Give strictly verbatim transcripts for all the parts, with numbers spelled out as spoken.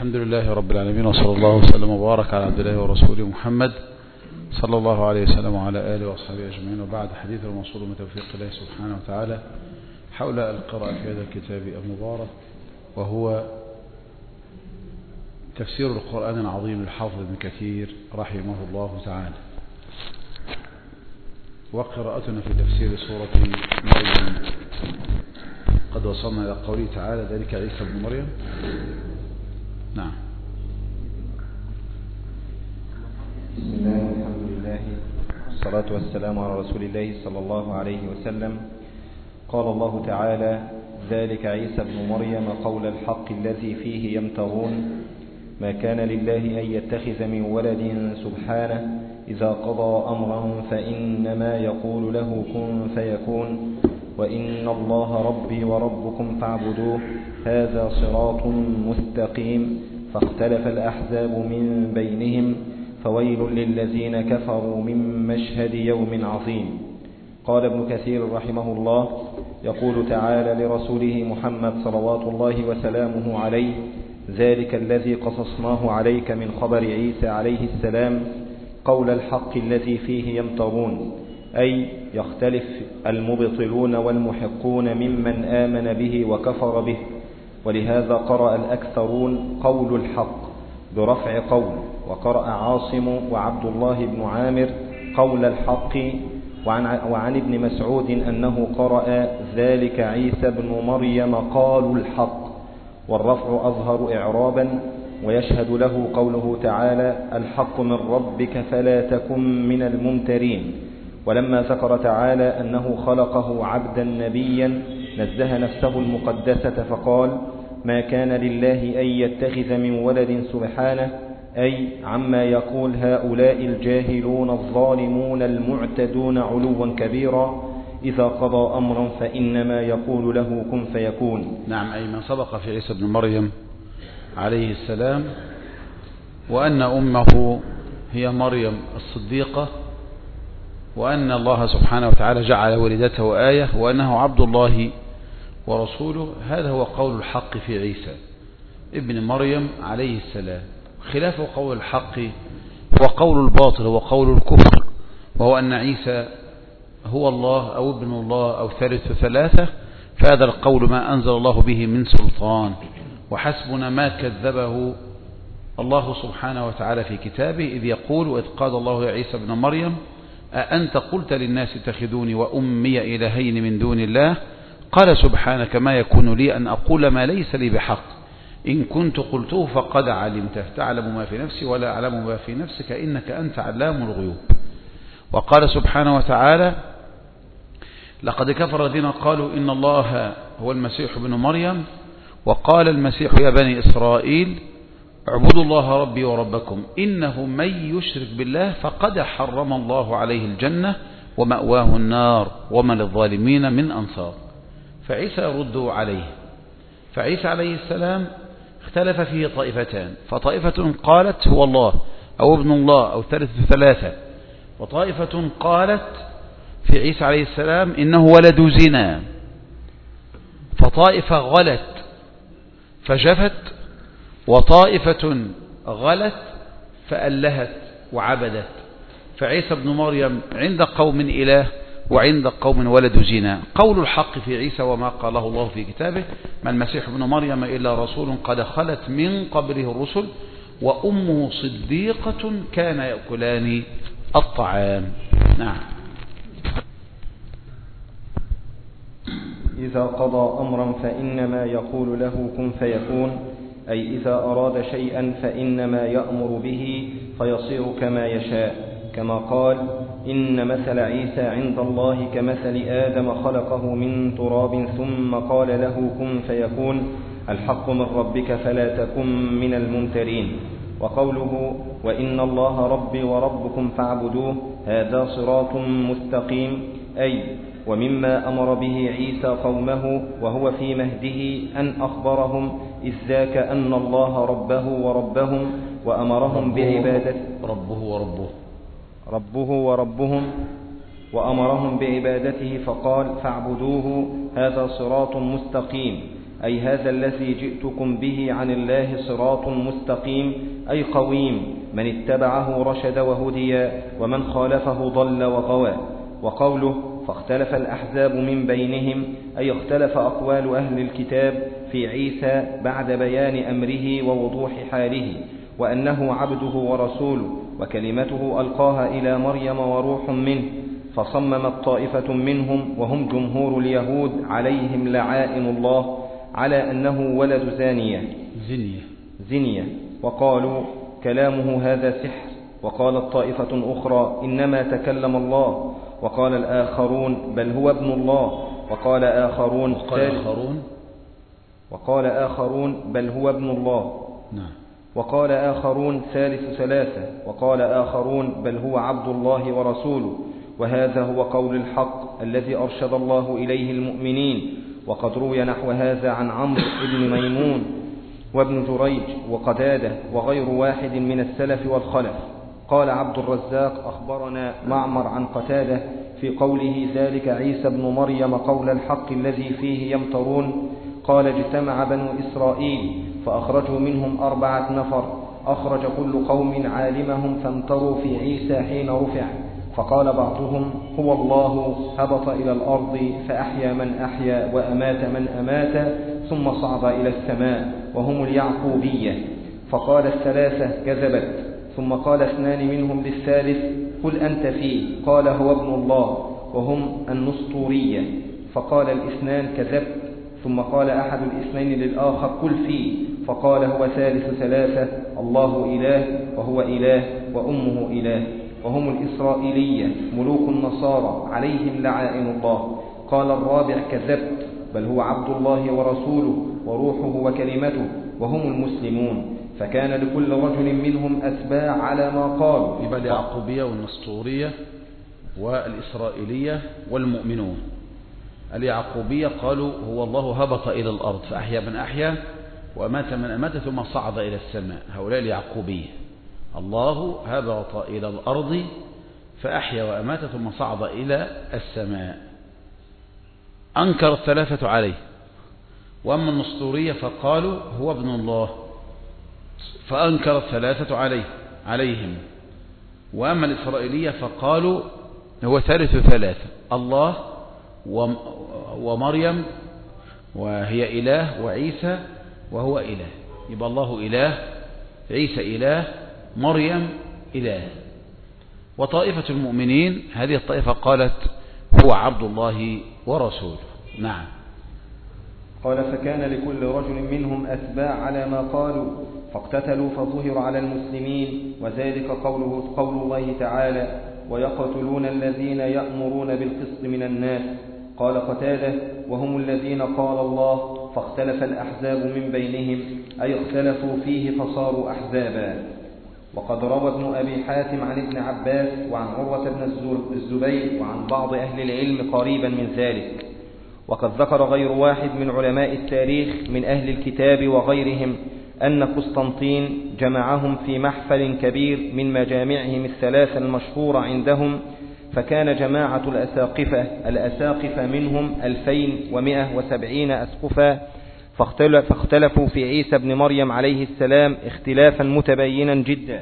الحمد لله رب العالمين، وصلى الله وسلم وبارك على عبد الله ورسوله محمد صلى الله عليه وسلم وعلى آله وأصحابه أجمعين. وبعد، حديث الموصول من توفيق الله سبحانه وتعالى حول القراءة في هذا الكتاب المبارك، وهو تفسير القرآن العظيم للحافظ ابن كثير رحمه الله تعالى، وقراءتنا في تفسير سورة مريم. قد وصلنا إلى قوله تعالى: ذلك عيسى بن مريم. نعم. بسم الله والحمد لله والصلاة والسلام على رسول الله صلى الله عليه وسلم. قال الله تعالى: ذلك عيسى بن مريم قول الحق الذي فيه يمترون، ما كان لله أن يتخذ من ولد سبحانه، إذا قضى أمرا فإنما يقول له كن فيكون، وإن الله ربي وربكم فاعبدوه، هذا صراط مستقيم. فاختلف الأحزاب من بينهم، فويل للذين كفروا من مشهد يوم عظيم. قال ابن كثير رحمه الله: يقول تعالى لرسوله محمد صلوات الله وسلامه عليه: ذلك الذي قصصناه عليك من خبر عيسى عليه السلام قول الحق الذي فيه يمترون، أي يختلف المبطلون والمحقون ممن آمن به وكفر به. ولهذا قرأ الأكثرون قول الحق برفع قول، وقرأ عاصم وعبد الله بن عامر قول الحق، وعن, وعن ابن مسعود أنه قرأ ذلك عيسى بن مريم قالوا الحق، والرفع أظهر إعرابا. ويشهد له قوله تعالى: الحق من ربك فلا تكن من الممترين. ولما ذكر تعالى أنه خلقه عبدا نبيا نزه نفسه المقدسة فقال: ما كان لله أن يتخذ من ولد سبحانه، أي عما يقول هؤلاء الجاهلون الظالمون المعتدون علوا كبيرا، إذا قضى أمرا فإنما يقول له كن فيكون. نعم، أي ما سبق في عيسى بن مريم عليه السلام، وأن أمه هي مريم الصديقة، وأن الله سبحانه وتعالى جعل ولدته آية، وأنه عبد الله ورسوله. هذا هو قول الحق في عيسى ابن مريم عليه السلام. خلاف قول الحق هو قول الباطل، هو قول الكفر، وهو أن عيسى هو الله أو ابن الله أو ثالث ثلاثة. فهذا القول ما أنزل الله به من سلطان، وحسبنا ما كذبه الله سبحانه وتعالى في كتابه، إذ يقول: وإذ قال الله يا عيسى ابن مريم أأنت قلت للناس اتخذوني وأمي إلهين من دون الله، قال سبحانك ما يكون لي أن أقول ما ليس لي بحق، إن كنت قلته فقد علمته، تعلم ما في نفسي ولا أعلم ما في نفسك، إنك أنت علام الغيوب. وقال سبحانه وتعالى: لقد كفر الذين قالوا إن الله هو المسيح ابن مريم، وقال المسيح يا بني إسرائيل اعبدوا الله ربي وربكم، إنه من يشرك بالله فقد حرم الله عليه الجنة ومأواه النار وما للظالمين من أنصار. فعيسى يرد عليه. فعيسى عليه السلام اختلف فيه طائفتان، فطائفة قالت هو الله أو ابن الله أو ثالث ثلاثة، وطائفة قالت في عيسى عليه السلام إنه ولد زنا. فطائفة غلت فجفت، وطائفة غلت فألهت وعبدت. فعيسى ابن مريم عند قوم إله، وعند قوم ولد زنا. قول الحق في عيسى وما قاله الله في كتابه: ما المسيح ابن مريم إلا رسول قد خلت من قبله الرسل وأمه صديقة كان يأكلان الطعام. نعم. إذا قضى أمرا فإنما يقول له كن فيكون، أي إذا أراد شيئا فإنما يأمر به فيصير كما يشاء، كما قال: إن مثل عيسى عند الله كمثل آدم خلقه من تراب ثم قال له كن فيكون، الحق من ربك فلا تكن من الممترين. وقوله: وإن الله ربي وربكم فاعبدوه، هذا صراط مستقيم، أي ومما أمر به عيسى قومه وهو في مهده أن أخبرهم إذ ذاك أن الله ربه وربهم وأمرهم بعبادته ربه وربه ربه وربهم وأمرهم بعبادته، فقال: فاعبدوه، هذا صراط مستقيم، أي هذا الذي جئتكم به عن الله صراط مستقيم أي قويم، من اتبعه رشد وهدي ومن خالفه ضل وغوى. وقوله فاختلف الأحزاب من بينهم أي اختلف أقوال أهل الكتاب في عيسى بعد بيان أمره ووضوح حاله، وأنه عبده ورسوله وكلمته ألقاها إلى مريم وروح منه. فصممت طائفة منهم وهم جمهور اليهود عليهم لعائن الله على أنه ولد زانية زنية زنية وقالوا كلامه هذا سحر. وقالت طائفة أخرى إنما تكلم الله. وقال الآخرون بل هو ابن الله. وقال آخرون وقال آخرون وقال آخرون بل هو ابن الله. نعم. وقال آخرون ثالث ثلاثة. وقال آخرون بل هو عبد الله ورسوله. وهذا هو قول الحق الذي أرشد الله إليه المؤمنين. وقد روي نحو هذا عن عمرو بن ميمون وابن جريج وقتادة وغير واحد من السلف والخلف. قال عبد الرزاق أخبرنا معمر عن قتادة في قوله ذلك عيسى بن مريم قول الحق الذي فيه يمترون. قال اجتمع بنو إسرائيل فأخرجوا منهم أربعة نفر، أخرج كل قوم عالمهم فامتروا في عيسى حين رفع. فقال بعضهم هو الله هبط إلى الأرض فأحيا من أحيا وأمات من أمات ثم صعد إلى السماء، وهم اليعقوبية. فقال الثلاثة كذبت. ثم قال اثنان منهم للثالث قل أنت فيه. قال هو ابن الله، وهم النسطورية. فقال الاثنان كذبت. ثم قال أحد الاثنين للآخر قل فيه. فقال هو ثالث ثلاثة الله إله وهو إله وأمه إله، وهم الإسرائيلية ملوك النصارى عليهم لعائن الله. قال الرابع كذبت بل هو عبد الله ورسوله وروحه وكلمته، وهم المسلمون. فكان لكل رجل منهم أتباع على ما قالوا. يبقى اليعقوبية والنسطورية والإسرائيلية والمؤمنون. اليعقوبية قالوا هو الله هبط إلى الأرض فأحيا من أحيا وأمات من أمات ثم صعد إلى السماء، هؤلاء اليعقوبية. الله هبط إلى الأرض فأحيا وأمات ثم صعد إلى السماء. أنكر الثلاثة عليه. وأما النسطورية فقالوا هو ابن الله فأنكر الثلاثة عليه عليهم. وأما الإسرائيلية فقالوا هو ثالث ثلاثة الله ومريم وهي إله وعيسى وهو إله. يبقى الله إله، عيسى إله، مريم إله. وطائفة المؤمنين هذه الطائفة قالت هو عبد الله ورسوله. نعم. قال فكان لكل رجل منهم أتباع على ما قالوا فاقتتلوا فظهر على المسلمين. وذلك قوله قول الله تعالى ويقتلون الذين يأمرون بالقسط من الناس. قال قتادة وهم الذين قال الله فاختلف الأحزاب من بينهم أي اختلفوا فيه فصاروا أحزابا. وقد روى ابن أبي حاتم عن ابن عباس وعن عروة بن الزبير وعن بعض أهل العلم قريبا من ذلك. وقد ذكر غير واحد من علماء التاريخ من أهل الكتاب وغيرهم أن قسطنطين جمعهم في محفل كبير من مجامعهم الثلاثة المشهورة عندهم. فكان جماعة الأساقفة الأساقفة منهم ألفين ومئة وسبعين أسقفا، فاختلفوا في عيسى بن مريم عليه السلام اختلافا متباينا جدا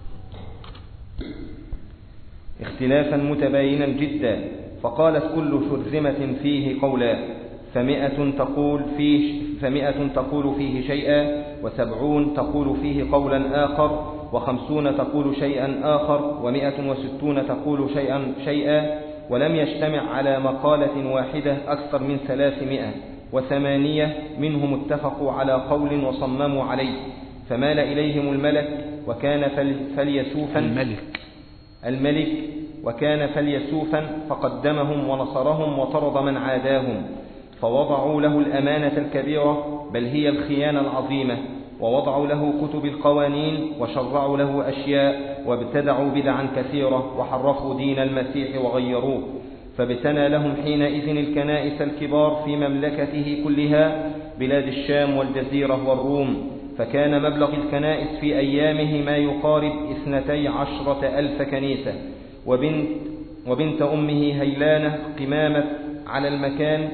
اختلافا متباينا جدا فقالت كل شرذمة فيه قولا، فمئة تقول فيه, فمئة تقول فيه شيئا، وسبعون تقول فيه قولا آخر، وخمسون تقول شيئا آخر، ومئة وستون تقول شيئا شيئا. ولم يجتمع على مقالة واحدة أكثر من ثلاثمائة، وثمانية منهم اتفقوا على قول وصمموا عليه. فمال إليهم الملك وكان فليسوفا الملك الملك وكان فليسوفا فقدمهم ونصرهم وطرد من عاداهم. فوضعوا له الأمانة الكبيرة بل هي الخيانة العظيمة، ووضعوا له كتب القوانين وشرعوا له أشياء، وابتدعوا بدعا كثيرة وحرفوا دين المسيح وغيروه. فابتنى لهم حينئذ الكنائس الكبار في مملكته كلها بلاد الشام والجزيرة والروم. فكان مبلغ الكنائس في أيامه ما يقارب اثنتي عشرة ألف كنيسة. وبنت, وبنت أمه هيلانة قمامة على المكان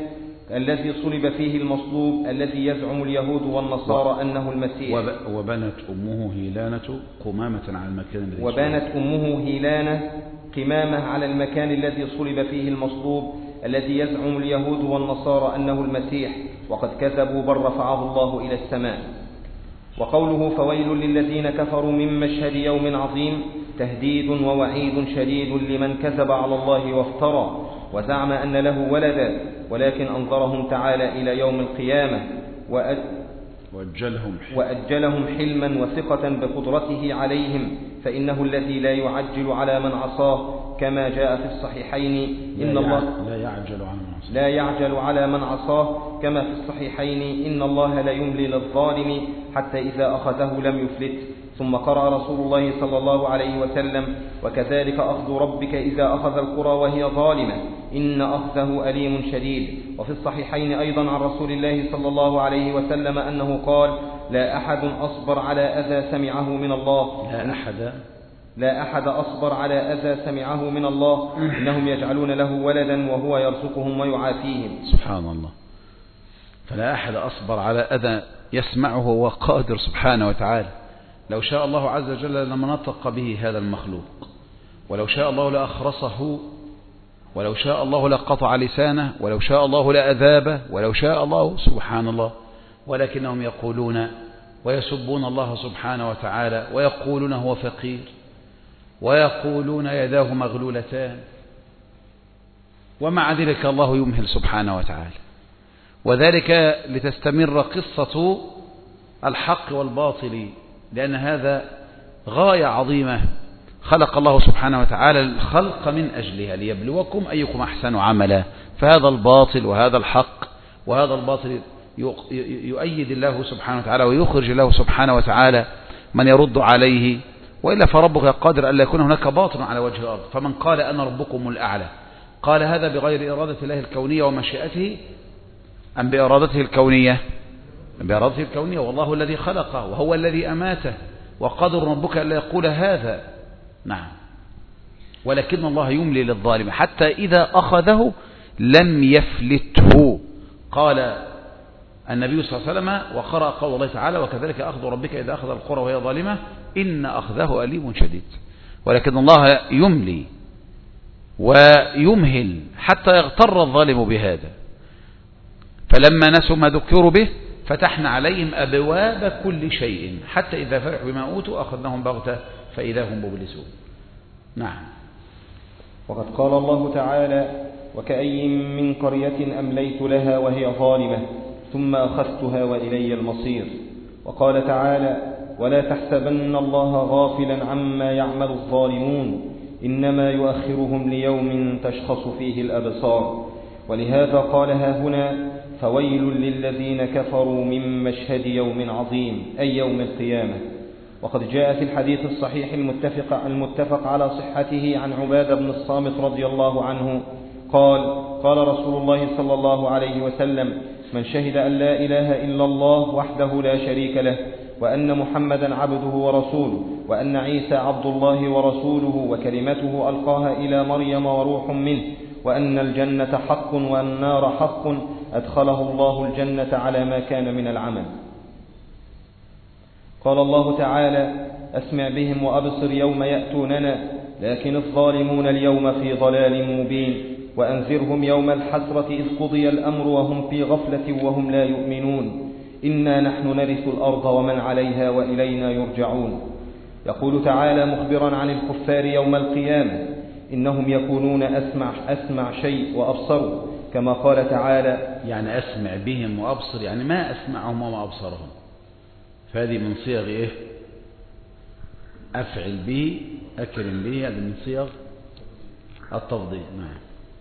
الذي صلب فيه المصلوب الذي يزعم اليهود والنصارى أنه المسيح. وبنت أمه هيلانة قمامة على المكان الذي وبنت أمه هيلانة قمامة على المكان الذي صلب فيه المصلوب الذي يزعم اليهود والنصارى أنه المسيح، وقد كذبوا بل رفعه الله إلى السماء. وقوله فويل للذين كفروا من مشهد يوم عظيم تهديد ووعيد شديد لمن كذب على الله وافترى وزعم أن له ولدا، ولكن أنظرهم تعالى إلى يوم القيامة وأجلهم, وأجلهم حلما وثقة بقدرته عليهم، فإنه الذي لا يعجل على من عصاه كما جاء في الصحيحين إن الله لا يعجل على من عصاه لا يعجل على من عصاه كما في الصحيحين إن الله لا يملي للظالم حتى إذا أخذه لم يفلت. ثم قرأ رسول الله صلى الله عليه وسلم وكذلك أخذ ربك إذا أخذ القرى وهي ظالمة إن أخذه أليم شديد. وفي الصحيحين أيضا عن رسول الله صلى الله عليه وسلم أنه قال لا أحد أصبر على أذى سمعه من الله لا أحد لا أحد أصبر على أذى سمعه من الله إنهم يجعلون له ولدا وهو يرزقهم ويعافيهم. سبحان الله. فلا أحد أصبر على أذى يسمعه وهو قادر سبحانه وتعالى. لو شاء الله عز وجل لما نطق به هذا المخلوق، ولو شاء الله لأخرصه، ولو شاء الله لقطع لسانه، ولو شاء الله لأذابه، ولو شاء الله سبحان الله، ولكنهم يقولون ويسبون الله سبحانه وتعالى ويقولون هو فقير ويقولون يداه مغلولتان، ومع ذلك الله يمهل سبحانه وتعالى. وذلك لتستمر قصة الحق والباطل، لأن هذا غاية عظيمة خلق الله سبحانه وتعالى الخلق من أجلها ليبلوكم أيكم أحسن عملا. فهذا الباطل وهذا الحق، وهذا الباطل يؤيد الله سبحانه وتعالى ويخرج الله سبحانه وتعالى من يرد عليه، وإلا فربك قادر أن لا يكون هناك باطل على وجه الأرض. فمن قال أنا ربكم الأعلى قال هذا بغير إرادة الله الكونية ومشيئته أم بإرادته الكونية؟ بإرادته الكونية، والله الذي خلقه وهو الذي أماته، وقدر ربك ألا يقول هذا. نعم. ولكن الله يملي للظالم حتى إذا أخذه لم يفلته. قال النبي صلى الله عليه وسلم وقرأ قول الله تعالى وكذلك أخذ ربك إذا أخذ القرى وهي ظالمة إن أخذه أليم شديد. ولكن الله يملي ويمهل حتى يغتر الظالم بهذا. فلما نسوا ما ذكروا به فتحنا عليهم أبواب كل شيء حتى إذا فرحوا بما أوتوا أخذناهم بغتة فإذا هم مبلسون. نعم. وقد قال الله تعالى وكأي من قرية أمليت لها وهي ظالمة ثم أخذتها وإلي المصير. وقال تعالى ولا تحسبن الله غافلا عما يعمل الظالمون إنما يؤخرهم ليوم تشخص فيه الأبصار. ولهذا قالها هنا فويل للذين كفروا من مشهد يوم عظيم أي يوم القيامة. وقد جاء في الحديث الصحيح المتفق, المتفق على صحته عن عبادة بن الصامت رضي الله عنه قال قال رسول الله صلى الله عليه وسلم من شهد أن لا إله إلا الله وحده لا شريك له وأن محمدا عبده ورسوله وأن عيسى عبد الله ورسوله وكلمته ألقاها إلى مريم وروح منه وأن الجنة حق والنار حق أدخله الله الجنة على ما كان من العمل. قال الله تعالى أسمع بهم وأبصر يوم يأتوننا لكن الظالمون اليوم في ضلال مبين وأنذرهم يوم الحسرة إذ قضي الأمر وهم في غفلة وهم لا يؤمنون إنا نحن نرث الأرض ومن عليها وإلينا يرجعون. يقول تعالى مخبرا عن الكفار يوم القيامة إنهم يكونون أسمع, أسمع شيء وأبصروا كما قال تعالى يعني أسمع بهم وأبصر يعني ما أسمعهم وما أبصرهم. فهذه من صيغ إيه؟ أفعل به أكرم به، هذه من صيغ التفضيل. نعم.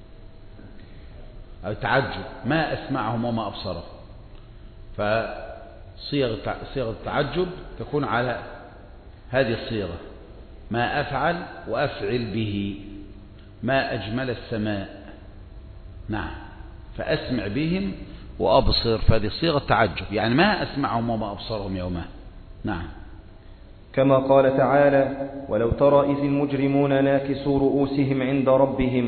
أو تعجب ما أسمعهم وما أبصرهم. فصيغ صيغ التعجب تكون على هذه الصيغة ما أفعل وأفعل به ما أجمل السماء. نعم. فأسمع بهم وأبصر فهذه صيغة التعجب يعني ما أسمعهم وما أبصرهم يوما. نعم. كما قال تعالى ولو ترى إذ المجرمون ناكسوا رؤوسهم عند ربهم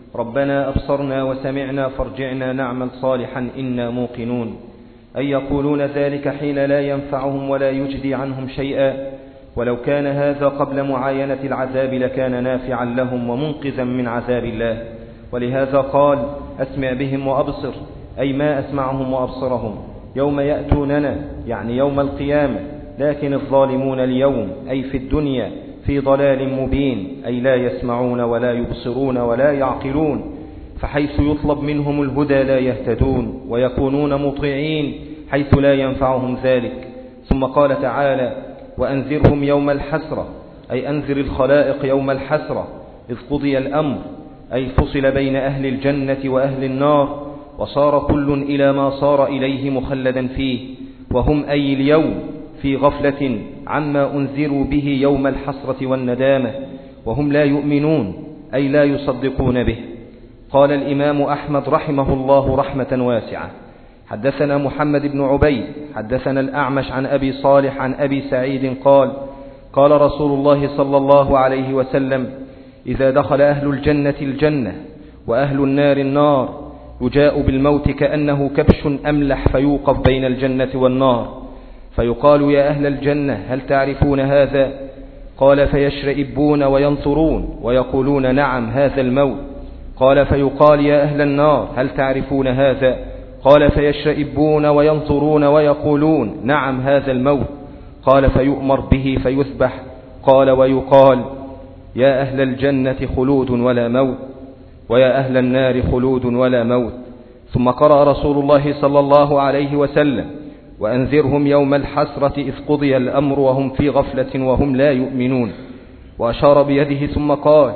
ربنا أبصرنا وسمعنا فارجعنا نعمل صالحا إنا موقنون، أي يقولون ذلك حين لا ينفعهم ولا يجدي عنهم شيئا، ولو كان هذا قبل معاينة العذاب لكان نافعا لهم ومنقذا من عذاب الله. ولهذا قال أسمع بهم وأبصر، أي ما أسمعهم وأبصرهم يوم يأتوننا، يعني يوم القيامة، لكن الظالمون اليوم أي في الدنيا في ضلال مبين، أي لا يسمعون ولا يبصرون ولا يعقلون، فحيث يطلب منهم الهدى لا يهتدون ويكونون مطيعين حيث لا ينفعهم ذلك. ثم قال تعالى وأنذرهم يوم الحسرة، أي أنذر الخلائق يوم الحسرة إذ قضي الأمر، أي فصل بين أهل الجنة وأهل النار، وصار كل إلى ما صار إليه مخلدا فيه، وهم أي اليوم في غفلة عما أنذروا به يوم الحسرة والندامة، وهم لا يؤمنون أي لا يصدقون به. قال الإمام أحمد رحمه الله رحمة واسعة: حدثنا محمد بن عبيد حدثنا الأعمش عن أبي صالح عن أبي سعيد قال قال رسول الله صلى الله عليه وسلم: إذا دخل أهل الجنة الجنة وأهل النار النار يجاء بالموت كأنه كبش أملح فيوقف بين الجنة والنار، فيقال: يا أهل الجنة هل تعرفون هذا؟ قال: فيشرئبون وينظرون ويقولون: نعم هذا الموت. قال: فيقال: يا أهل النار هل تعرفون هذا؟ قال: فيشرئبون وينظرون ويقولون: نعم هذا الموت. قال: فيؤمر به فيذبح. قال: ويقال: يا أهل الجنة خلود ولا موت، ويا أهل النار خلود ولا موت. ثم قرأ رسول الله صلى الله عليه وسلم: وأنذرهم يوم الحسرة إذ قضي الأمر وهم في غفلة وهم لا يؤمنون، وأشار بيده ثم قال: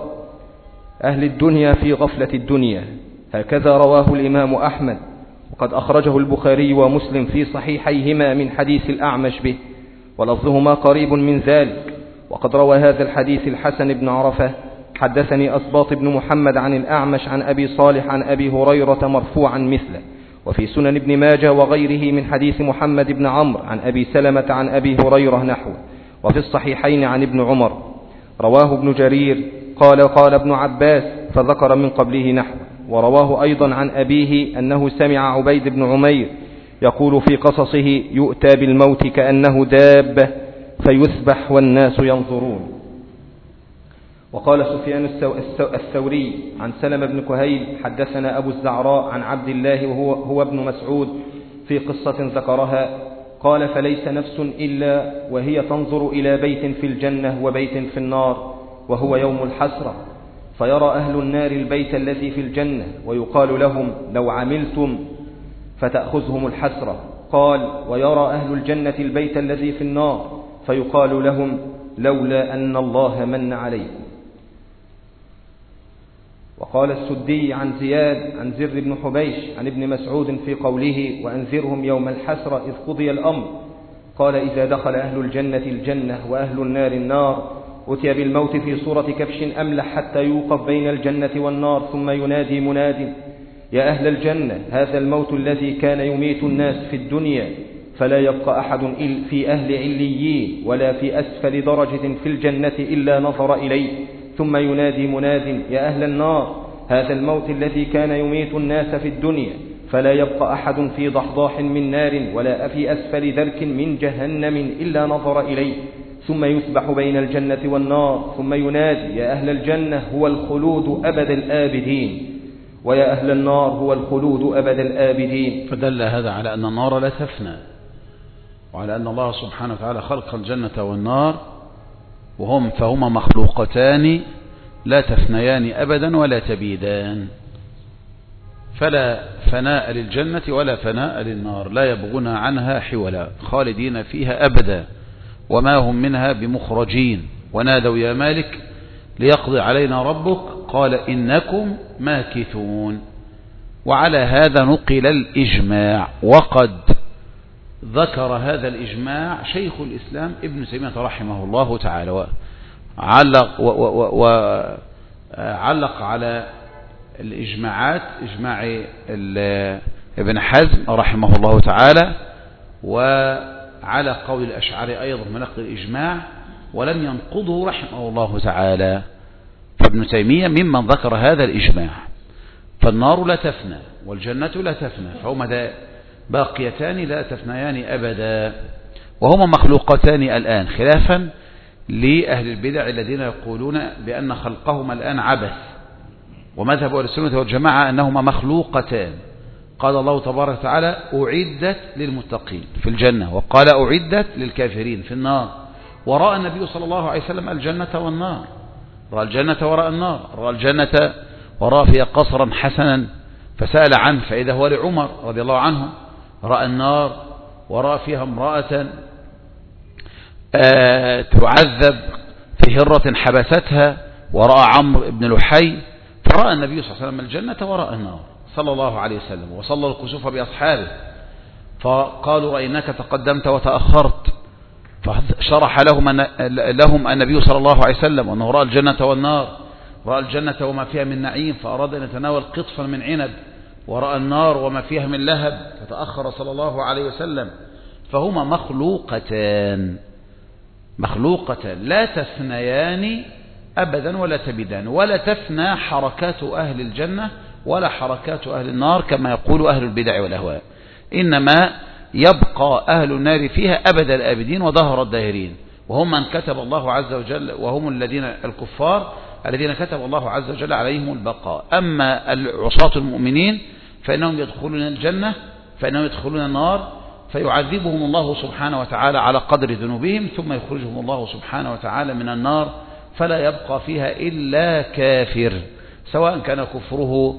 أهل الدنيا في غفلة الدنيا. هكذا رواه الإمام أحمد، وقد أخرجه البخاري ومسلم في صحيحيهما من حديث الأعمش به، ولفظهما قريب من ذلك. وقد روى هذا الحديث الحسن بن عرفة: حدثني أسباط بن محمد عن الأعمش عن أبي صالح عن أبي هريرة مرفوعا مثله، وفي سنن ابن ماجه وغيره من حديث محمد بن عمرو عن أبي سلمة عن أبي هريرة نحوه، وفي الصحيحين عن ابن عمر. رواه ابن جرير قال قال ابن عباس فذكر من قبله نحوه. ورواه أيضا عن أبيه أنه سمع عبيد بن عمير يقول في قصصه: يؤتى بالموت كأنه دابة فيذبح والناس ينظرون. وقال سفيان الثوري عن سلمة بن كهيل: حدثنا أبو الزعراء عن عبد الله وهو هو ابن مسعود في قصة ذكرها، قال: فليس نفس إلا وهي تنظر إلى بيت في الجنة وبيت في النار، وهو يوم الحسرة، فيرى أهل النار البيت الذي في الجنة ويقال لهم: لو عملتم، فتأخذهم الحسرة. قال: ويرى أهل الجنة البيت الذي في النار فيقال لهم: لولا أن الله من عليكم. وقال السدي عن زياد عن زر بن حبيش عن ابن مسعود في قوله: وأنذرهم يوم الحسرة إذ قضي الأمر، قال: إذا دخل أهل الجنة الجنة وأهل النار النار أتي بالموت في صورة كبش أملح حتى يوقف بين الجنة والنار، ثم ينادي مناد: يا أهل الجنة هذا الموت الذي كان يميت الناس في الدنيا، فلا يبقى أحد في أهل عليين ولا في أسفل درجة في الجنة إلا نظر إليه. ثم ينادي مناد: يا أهل النار هذا الموت الذي كان يميت الناس في الدنيا، فلا يبقى أحد في ضحضاح من نار ولا في أسفل درك من جهنم إلا نظر إليه. ثم يسبح بين الجنة والنار، ثم ينادي: يا أهل الجنة هو الخلود أبد الآبدين، ويا أهل النار هو الخلود أبد الآبدين. فدل هذا على أن النار لا تفنى، وعلى أن الله سبحانه وتعالى خلق الجنة والنار وهم فهما مخلوقتان لا تفنيان أبدا ولا تبيدان، فلا فناء للجنة ولا فناء للنار، لا يبغون عنها حولا، خالدين فيها أبدا وما هم منها بمخرجين. ونادوا: يا مالك ليقضي علينا ربك، قال: إنكم ماكثون. وعلى هذا نقل الإجماع، وقد ذكر هذا الإجماع شيخ الإسلام ابن تيمية رحمه الله تعالى، وعلق, وعلق على الإجماعات إجماع ابن حزم رحمه الله تعالى، وعلى قول الأشعري أيضا من نقل الإجماع، ولم ينقضه رحمه الله تعالى. فابن تيمية ممن ذكر هذا الإجماع. فالنار لا تفنى والجنة لا تفنى، فهما دا باقيتان لا تفنيان أبدا، وهما مخلوقتان الآن، خلافا لأهل البدع الذين يقولون بأن خلقهما الآن عبث. ومذهب أهل السنة والجماعة أنهما مخلوقتان. قال الله تبارك وتعالى أعدت للمتقين في الجنة، وقال أعدت للكافرين في النار. ورأى النبي صلى الله عليه وسلم الجنة والنار، رأى الجنة وراء النار، رأى الجنة ورأى فيها قصرا حسنا فسأل عنه فإذا هو لعمر رضي الله عنه. رأى النار ورأى فيها امرأة آه تعذب في هرة حبستها، ورأى عمرو بن لحي. فرأى النبي صلى الله عليه وسلم الجنة وراء النار صلى الله عليه وسلم، وصلى الكسوف بأصحابه، فقالوا رأيناك تقدمت وتأخرت، فشرح لهم لهم النبي صلى الله عليه وسلم أنه رأى الجنة والنار، رأى الجنة وما فيها من نعيم فأراد أن يتناول قطفا من عنب، ورأى النار وما فيها من لهب فتأخر صلى الله عليه وسلم. فهما مخلوقتان مخلوقتان لا تفنيان أبدا ولا تبدان، ولا تفنى حركات أهل الجنة ولا حركات أهل النار كما يقول أهل البدع والأهواء، إنما يبقى أهل النار فيها أبد الآبدين ودهر الداهرين، وهم من كتب الله عز وجل، وهم الذين الكفار الذين كتب الله عز وجل عليهم البقاء. أما العصاة المؤمنين فإنهم يدخلون الجنة، فإنهم يدخلون النار فيعذبهم الله سبحانه وتعالى على قدر ذنوبهم، ثم يخرجهم الله سبحانه وتعالى من النار، فلا يبقى فيها إلا كافر، سواء كان كفره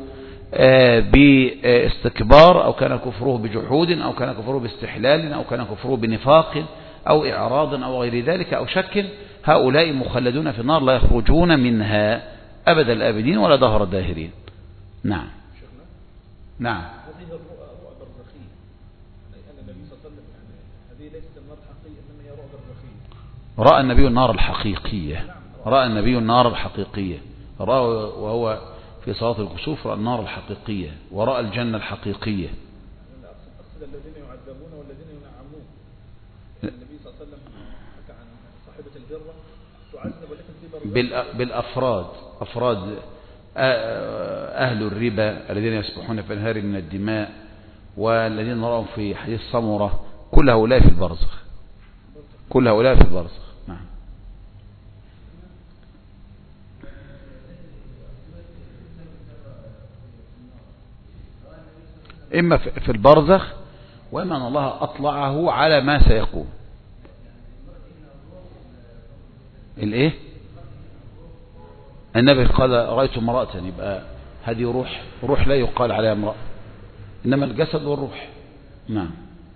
باستكبار أو كان كفره بجحود أو كان كفره باستحلال أو كان كفره بنفاق أو إعراض أو غير ذلك أو شك. هؤلاء مخلدون في النار لا يخرجون منها أبد الآبدين ولا دهر الداهرين. نعم نعم. هذه الرؤى برزخية، لأن النبي صلى الله عليه وسلم يعني هذه ليست النار الحقيقية إنما هي رؤى برزخية. رأى النبي النار الحقيقية، رأى النبي النار الحقيقية، رأى وهو في صلاة الكسوف رأى النار الحقيقية، ورأى الجنة الحقيقية. أقصد الذين يعذبون والذين ينعمون. النبي صلى الله عليه وسلم حكى عن صاحبة الجرة تعذب ولكن في برزخ. بالأفراد، أفراد أهل الربا الذين يسبحون في الأنهار من الدماء، والذين رأوا في حديث سمرة، كل هؤلاء في البرزخ، كل هؤلاء في البرزخ. نعم. إما في البرزخ، وإما أن الله أطلعه على ما سيكون. الإيه؟ النبي قال رأيت امرأة، يبقى هذه روح، روح لا يقال عليها امرأة، إنما الجسد والروح. نعم.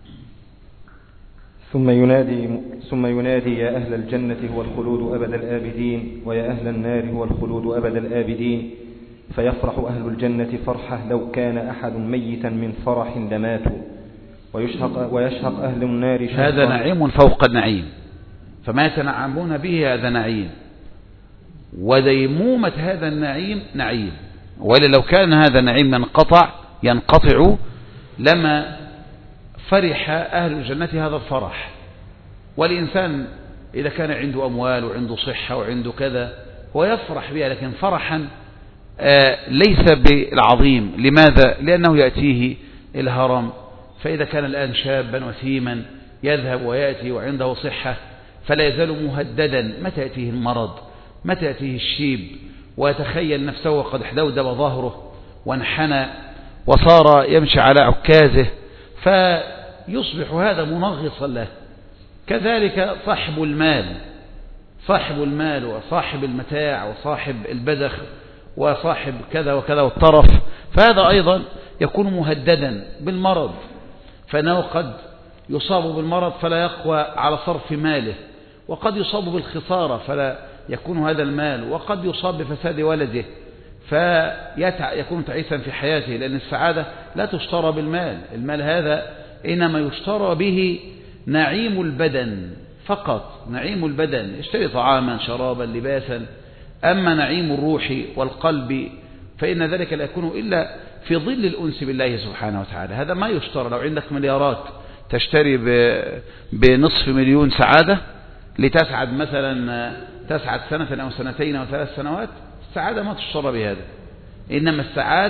ثم ينادي ثم ينادي يا أهل الجنة هو الخلود أبد الآبدين، ويا أهل النار هو الخلود أبد الآبدين، فيفرح أهل الجنة فرحة لو كان أحد ميتا من فرح لماتوا، ويشهق, ويشهق أهل النار شهقا. هذا نعيم فوق النعيم، فما يتنعمون به هذا نعيم، وديمومة هذا النعيم نعيم، وإلا لو كان هذا النعيم ينقطع ينقطع لما فرح أهل الجنة هذا الفرح. والإنسان إذا كان عنده أموال وعنده صحة وعنده كذا هو يفرح بها، لكن فرحا ليس بالعظيم. لماذا؟ لأنه يأتيه الهرم، فإذا كان الآن شابا وثيما يذهب ويأتي وعنده صحة فلا يزال مهددا، متى يأتيه المرض، متى يأتيه الشيب، ويتخيل نفسه وقد احدودب ظهره وانحنى وصار يمشي على عكازه، فيصبح هذا منغصا له. كذلك صاحب المال، صاحب المال وصاحب المتاع وصاحب البذخ وصاحب كذا وكذا والطرف، فهذا أيضا يكون مهددا بالمرض، فإنه قد يصاب بالمرض فلا يقوى على صرف ماله، وقد يصاب بالخسارة فلا يكون هذا المال، وقد يصاب بفساد ولده فيكون تعيسا في حياته، لأن السعادة لا تشترى بالمال. المال هذا إنما يشترى به نعيم البدن فقط، نعيم البدن، يشتري طعاما شرابا لباسا. أما نعيم الروح والقلب فإن ذلك لا يكون إلا في ظل الأنس بالله سبحانه وتعالى. هذا ما يشترى. لو عندك مليارات تشتري بنصف مليون سعادة لتسعد مثلا تسعد سنة أو سنتين أو ثلاث سنوات، السعادة ما تشترى بهذا. إنما السعادة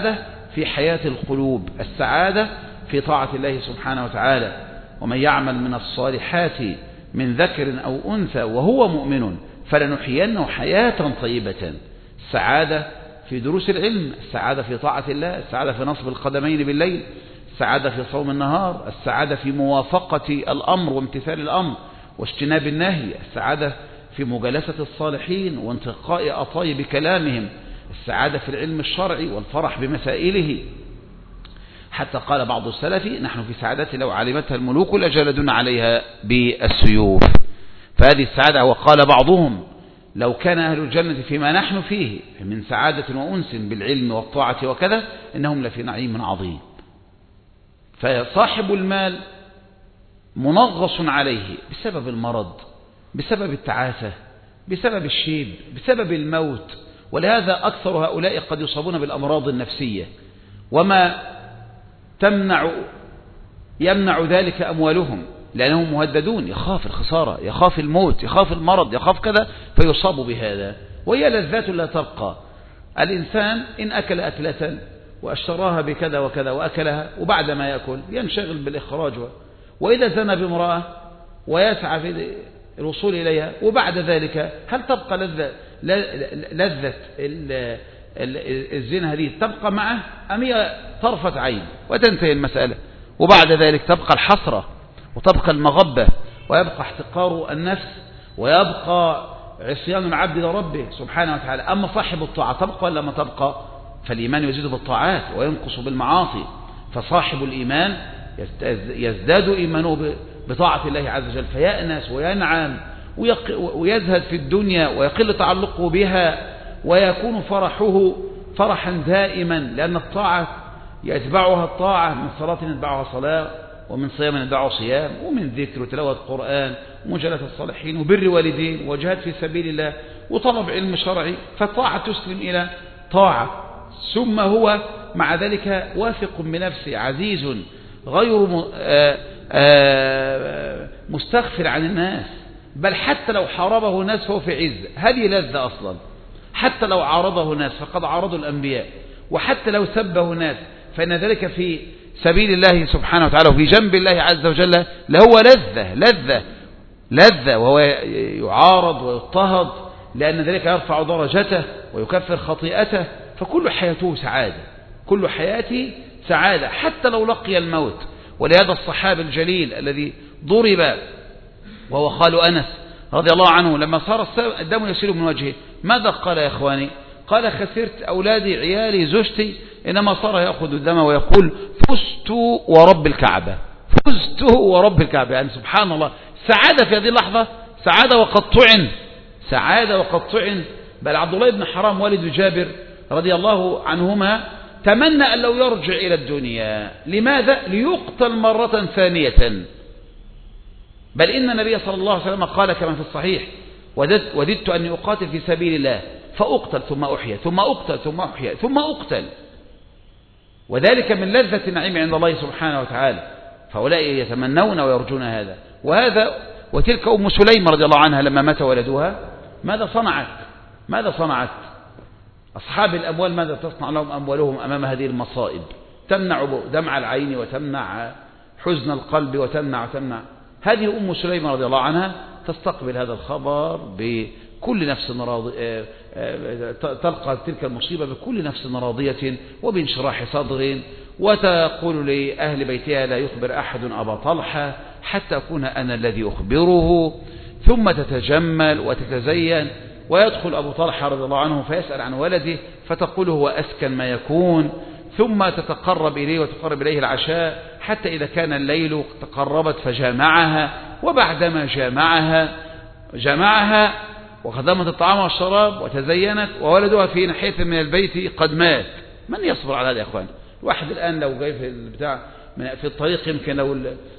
في حياة القلوب، السعادة في طاعة الله سبحانه وتعالى. ومن يعمل من الصالحات من ذكر أو أنثى وهو مؤمن فلنحيينه حياة طيبة. السعادة في دروس العلم، السعادة في طاعة الله، السعادة في نصب القدمين بالليل، السعادة في صوم النهار، السعادة في موافقة الأمر وامتثال الأمر واجتناب النهي، السعادة في مجالسة الصالحين وانتقاء أطايب كلامهم، السعادة في العلم الشرعي والفرح بمسائله. حتى قال بعض السلف: نحن في سعادة لو علمتها الملوك لجلدون عليها بالسيوف. فهذه السعادة، وقال بعضهم: لو كان أهل الجنة فيما نحن فيه من سعادة وأنس بالعلم والطاعة وكذا إنهم لفي نعيم عظيم. فصاحب المال منغص عليه بسبب المرض، بسبب التعاسة، بسبب الشيب، بسبب الموت. ولهذا أكثر هؤلاء قد يصابون بالأمراض النفسية، وما تمنع يمنع ذلك أموالهم، لأنهم مهددون، يخاف الخسارة، يخاف الموت، يخاف المرض، يخاف كذا، فيصاب بهذا. وهي لذات لا تبقى. الإنسان إن أكل أكلة واشتراها بكذا وكذا وأكلها، وبعد ما يأكل ينشغل بالإخراج، وإذا زنى بامرأة ويسعى في الوصول إليها، وبعد ذلك هل تبقى لذة لذة الزنا هذه تبقى معه أم هي طرفة عين وتنتهي المسألة؟ وبعد ذلك تبقى الحسرة وتبقى المغبة ويبقى احتقار النفس ويبقى عصيان العبد لربه سبحانه وتعالى. أما صاحب الطاعة تبقى ولا ما تبقى؟ فالإيمان يزيد بالطاعات وينقص بالمعاصي. فصاحب الإيمان يزداد إيمانه بطاعة الله عز وجل، فيأنس وينعم ويزهد في الدنيا ويقل تعلقه بها، ويكون فرحه فرحا دائما، لأن الطاعة يتبعها الطاعة، من صلاة يتبعها صلاة، ومن صيام يتبعها صيام، ومن ذكر وتلاوة قرآن ومجالسة الصالحين وبر والدين وجهاد في سبيل الله وطلب علم شرعي. فالطاعة تسلم إلى طاعة، ثم هو مع ذلك واثق بنفسه، عزيز غير مستغفر عن الناس، بل حتى لو حاربه الناس فهو في عز. هذه لذة أصلا. حتى لو عارضه الناس فقد عارضوا الأنبياء، وحتى لو سبه الناس فإن ذلك في سبيل الله سبحانه وتعالى وفي جنب الله عز وجل لهو لذة لذة لذة، وهو يعارض ويضطهد، لأن ذلك يرفع درجته ويكفر خطيئته. فكل حياته سعادة، كل حياته سعادة حتى لو لقي الموت. ولهذا الصحابي الجليل الذي ضرب وهو خال أنس رضي الله عنه، لما صار الدم يسيل من وجهه ماذا قال يا إخواني؟ قال: خسرت أولادي، عيالي، زوجتي، إنما صار يأخذ الدم ويقول: فزت ورب الكعبة، فزت ورب الكعبة. يعني سبحان الله، سعادة في هذه اللحظة، سعادة وقد طعن، سعادة وقد طعن. بل عبد الله بن حرام والد جابر رضي الله عنهما تمنى أن لو يرجع إلى الدنيا. لماذا؟ ليقتل مرة ثانية. بل إن النبي صلى الله عليه وسلم قال كما في الصحيح: وددت أني أقاتل في سبيل الله فأقتل ثم أحيا ثم أقتل ثم أحيا ثم أقتل. وذلك من لذة النعيم عند الله سبحانه وتعالى. فهؤلاء يتمنون ويرجون هذا. وهذا وتلك أم سليم رضي الله عنها لما مات ولدها ماذا صنعت؟ ماذا صنعت؟ أصحاب الأموال ماذا تصنع لهم أموالهم أمام هذه المصائب؟ تمنع دمع العين وتمنع حزن القلب وتمنع وتمنع. هذه أم سليم رضي الله عنها تستقبل هذا الخبر بكل نفس راضية، تلقى تلك المصيبة بكل نفس راضية وبانشراح صدر، وتقول لأهل بيتها: لا يخبر أحد أبا طلحة حتى أكون أنا الذي أخبره. ثم تتجمل وتتزين، ويدخل أبو طلحة رضي الله عنه فيسأل عن ولده، فتقول: هو أسكن ما يكون. ثم تتقرب إليه وتقرب إليه العشاء، حتى إذا كان الليل تقربت فجامعها، وبعدما جامعها جامعها وخدمت الطعام والشراب وتزينت، وولدها في ناحية من البيت قد مات. من يصبر على هذا يا أخوان؟ الواحد الآن لو جاي في البتاع في الطريق، يمكن لو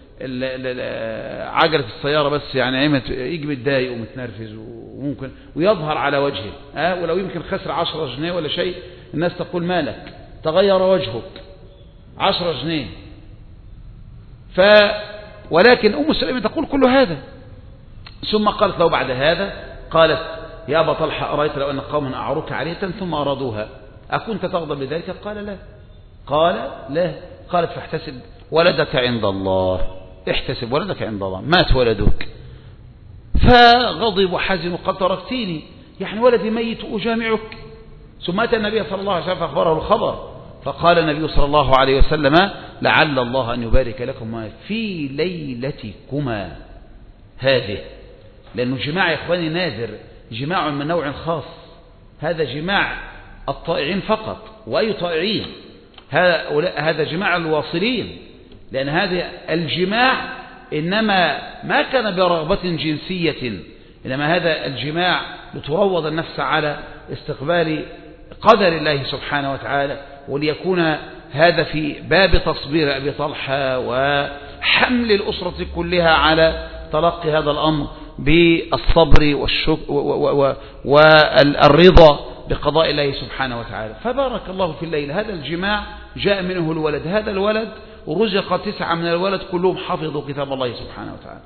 عجلة السيارة بس يعني يجي متضايق ومتنرفز، وممكن ويظهر على وجهه، أه ولو يمكن خسر عشرة جنيه ولا شيء، الناس تقول: مالك تغير وجهك، عشرة جنيه. ف ولكن أم سلمة تقول كل هذا. ثم قالت له بعد هذا، قالت: يا أبا طلحة، أرأيت لو أن قوما أعروك علية ثم أرادوها أكنت تغضب لذلك؟ قال: لا. قال لا. قالت فاحتسب ولدك عند الله، احتسب ولدك عند الله، مات ولدك. فغضب وحزن وقال تركتيني، يعني ولدي ميت أجامعك. ثم أتى النبي صلى الله عليه وسلم فأخبره الخبر، فقال النبي صلى الله عليه وسلم لعل الله أن يبارك لكما في ليلتكما هذه. لأنه جماع يا إخواني نادر، جماع من نوع خاص، هذا جماع الطائعين فقط. وأي طائعين؟ هذا جماع الواصلين، لأن هذا الجماع إنما ما كان برغبة جنسية، إنما هذا الجماع لتروض النفس على استقبال قدر الله سبحانه وتعالى، وليكون هذا في باب تصبير أبي طلحة وحمل الأسرة كلها على تلقي هذا الأمر بالصبر والرضا بقضاء الله سبحانه وتعالى. فبارك الله في الليل. هذا الجماع جاء منه الولد، هذا الولد ورزق تسعة من الولد كلهم حفظوا كتاب الله سبحانه وتعالى.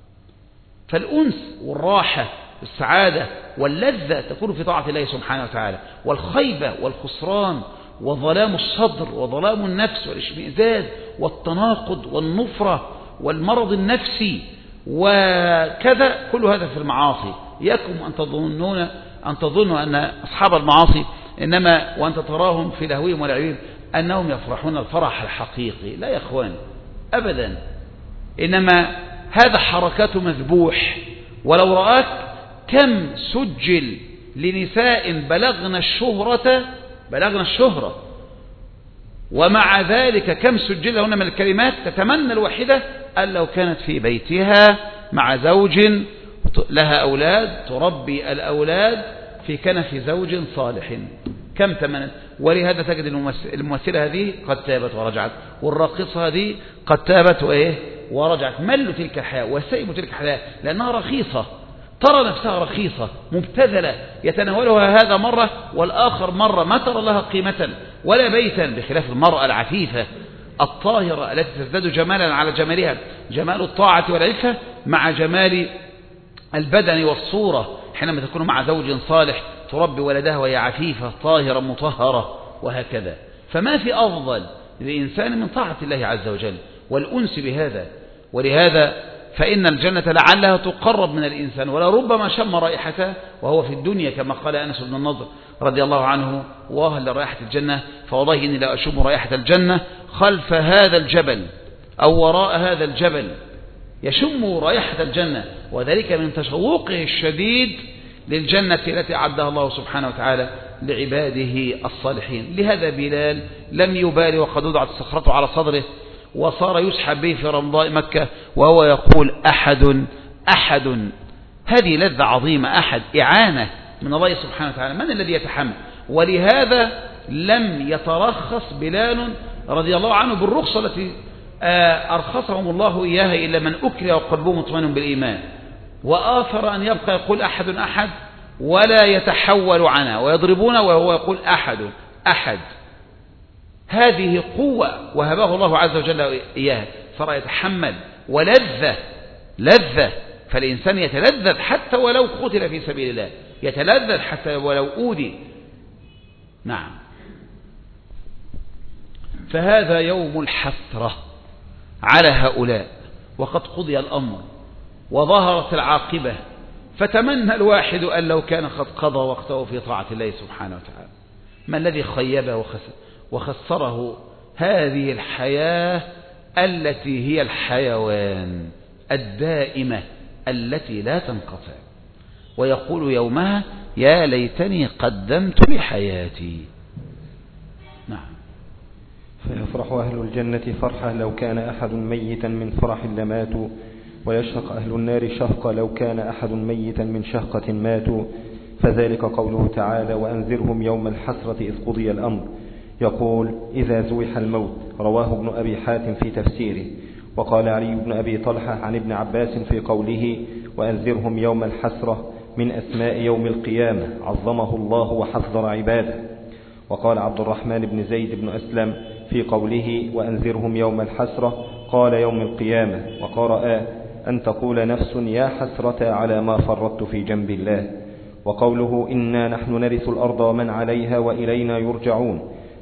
فالأنس والراحة والسعادة واللذة تكون في طاعة الله سبحانه وتعالى، والخيبة والخسران وظلام الصدر وظلام النفس والاشمئزاز والتناقض والنفرة والمرض النفسي وكذا، كل هذا في المعاصي. إياكم أن تظنون أن تظنوا أن أصحاب المعاصي إنما وأنت تراهم في لهوهم ولعبهم أنهم يفرحون الفرح الحقيقي. لا يا أخوان أبدا، إنما هذا حركات مذبوح. ولو رأك كم سجل لنساء بلغن الشهرة بلغن الشهرة ومع ذلك كم سجل لهن من الكلمات تتمنى الواحدة أن لو كانت في بيتها مع زوج لها أولاد تربي الأولاد في كنف زوج صالح. كم تمنى. ولهذا تجد الممثلة هذه قد تابت ورجعت، والراقصة هذه قد تابت وإيه ورجعت. ملوا تلك الحياة وسيبوا تلك الحياة لأنها رخيصة، ترى نفسها رخيصة مبتذلة، يتناولها هذا مرة والآخر مرة، ما ترى لها قيمة ولا بيتا، بخلاف المرأة العفيفة الطاهرة التي تزداد جمالا على جمالها، جمال الطاعة والعفة مع جمال البدن والصورة حينما تكون مع زوج صالح تربي ولدها وهي عفيفة طاهرة مطهرة وهكذا. فما في أفضل للإنسان من طاعة الله عز وجل والأنس بهذا. ولهذا فإن الجنة لعلها تقرب من الإنسان ولربما شم رائحته وهو في الدنيا، كما قال أنس بن النضر رضي الله عنه: واهل لرائحة الجنة فوالله إني لا أشم رائحة الجنة خلف هذا الجبل أو وراء هذا الجبل. يشم رائحة الجنة، وذلك من تشوقه الشديد للجنة التي أعدها الله سبحانه وتعالى لعباده الصالحين. لهذا بلال لم يبالي وقد وضعت صخرته على صدره وصار يسحب به في رمضاء مكة وهو يقول أحد أحد. هذه لذة عظيمة، أحد إعانة من الله سبحانه وتعالى، من الذي يتحمل؟ ولهذا لم يترخص بلال رضي الله عنه بالرخصة التي أرخصهم الله إياها إلا من أكره وقلبه مطمئن بالإيمان، وآثر أن يبقى يقول أحد أحد ولا يتحول عنها ويضربونه وهو يقول أحد أحد. هذه قوة وهبه الله عز وجل إياها، صار يتحمل ولذة لذة. فالإنسان يتلذذ حتى ولو قتل في سبيل الله، يتلذذ حتى ولو أودي. نعم. فهذا يوم الحسرة على هؤلاء، وقد قضي الأمر وظهرت العاقبة، فتمنى الواحد أن لو كان قد قضى وقته في طاعة الله سبحانه وتعالى. ما الذي خيبه وخسره؟ هذه الحياة التي هي الحيوان الدائمة التي لا تنقطع، ويقول يومها يا ليتني قدمت لحياتي. نعم. فيفرح أهل الجنة فرحة لو كان أحد ميتا من فرح لماتوا، ويشهق أهل النار شهقة لو كان أحد ميتا من شهقة ماتوا. فذلك قوله تعالى: وأنذرهم يوم الحسرة إذ قضي الأمر. يقول: إذا زوح الموت. رواه ابن أبي حاتم في تفسيره. وقال علي بن أبي طلحة عن ابن عباس في قوله: وأنذرهم يوم الحسرة من أسماء يوم القيامة عظمه الله وحذر عباده. وقال عبد الرحمن بن زيد بن أسلم في قوله: وأنذرهم يوم الحسرة قال يوم القيامة. وقرأ: أن تقول نفس يا حسرة على ما فرطت في جنب الله. وقوله: إنا نحن نرث الأرض ومن عليها وإلينا يرجعون.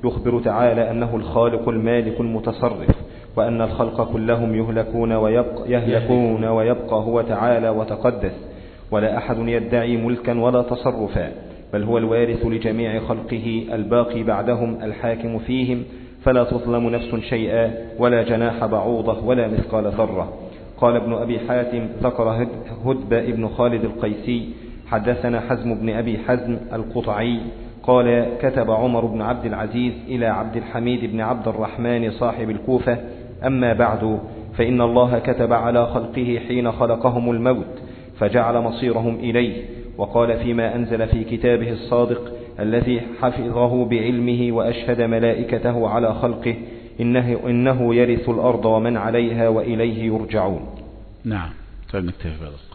يخبر تعالى أنه الخالق المالك المتصرف، وأن الخلق كلهم يهلكون ويبقى, يهلكون ويبقى هو تعالى وتقدس، ولا أحد يدعي ملكا ولا تصرفا، بل هو الوارث لجميع خلقه الباقي بعدهم الحاكم فيهم، فلا تظلم نفس شيئا ولا جناح بعوضة ولا مثقال ذرة. قال ابن أبي حاتم ذكر هدب ابن خالد القيسي حدثنا حزم بن أبي حزم القطعي قال كتب عمر بن عبد العزيز إلى عبد الحميد بن عبد الرحمن صاحب الكوفة: أما بعد، فإن الله كتب على خلقه حين خلقهم الموت فجعل مصيرهم إليه، وقال فيما أنزل في كتابه الصادق الذي حفظه بعلمه وأشهد ملائكته على خلقه: إنه, إنه يرث الأرض ومن عليها وإليه يرجعون. نعم. طيب نكتفي بهذا.